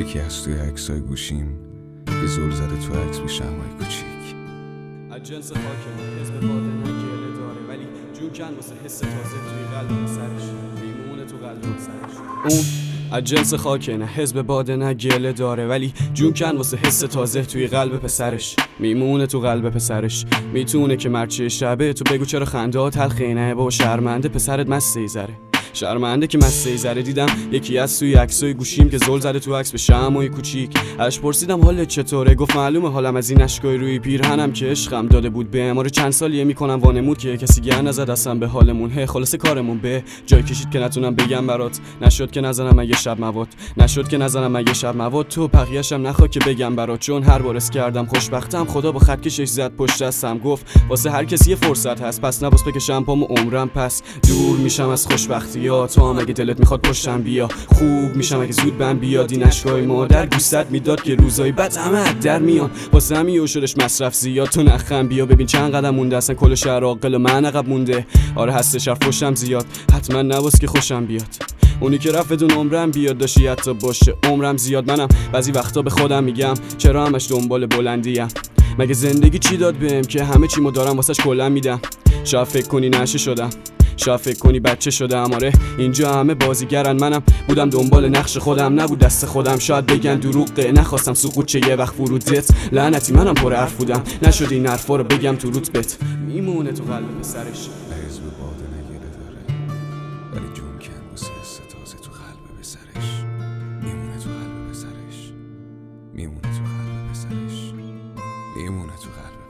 یکی از توی عکسای گوشیم که زل زده تو عکس به شمعای کوچیک. از جنس خاکمون حزب باده نگیله داره، ولی جون کن واسه حس تازه توی قلب سرش، میمونه تو قلب سرش. اون از جنس خاکه، نه حزب باده نه گله داره، ولی جون کن واسه حس تازه توی قلب پسرش، میمونه تو قلب پسرش. میتونه که مرچه شبه تو بگو چرا خنده ها تلخه، نه با شرمنده پسرت مسته زره، شرمنده که مسته زره. دیدم یکی از توی عکسای گوشیم که زل زده تو عکس به شمعای کوچیک. اش پرسیدم حالت چطوره، گفت معلومه حالم از این اشکای روی پیرهنم که عشقم داده بود به ما. رو چند سالیه میکنم وانمود که کسی گه نزد اصلا به حالمون. هی خلاصه کارمون به جای کشید که نتونم بگم برات، نشد که نزنم اگه شب مواد، نشد که نزنم اگه شب مواد. تو بقیه‌شم نخوا که بگم برات، چون هر بار اس کردم خوشبختم خدا با خط کشش زد پشت دستم. گفت واسه هر کسی یه فرصت هست، پس نباس بکشم پامو عمرم پس. دور میشم از خوشبختی ها، تو هم اگه دلت میخواد پشتم بیا. خوب میشم اگه زود بهم بیاد این اشکای مادر، گوشت میداد که روزای بد همه در میان. واسه همین شدش مصرف زیاد، تو نخم بیا ببین چند قدم مونده، اصلا کل شهر عاقل و من عقب مونده. آره هستش حرفشم زیاد، حتما نباس که خوشم بیاد. اونی که رفت بدون عمرم بیاد داشتی حتی باشه عمرم زیاد. منم بعضی وقتا به خودم میگم چرا همش دنبال بلندیم، مگه زندگی چی داد بهم که همه چیمو دارم واسش کلا میدم. شاید فکر کنی نشه شدم، شاید فکر کنی بچه شدم. آره اینجا همه بازیگرن، منم بودم دنبال نقش خودم، نبود دست خودم. شاید بگن دروغه، نخواستم سقوط چه یه وقت فرودت. لعنتی منم پر حرف بودم، نشد این حرفا رو بگم تو رتبت. میمونه تو قلب پسرش. حزب باده نگیره داره، ولی جون کن واسه حس تازه تو قلب پسرش، میمونه تو قلب پسرش، میمونه تو قلب پسرش، میمونه تو قلب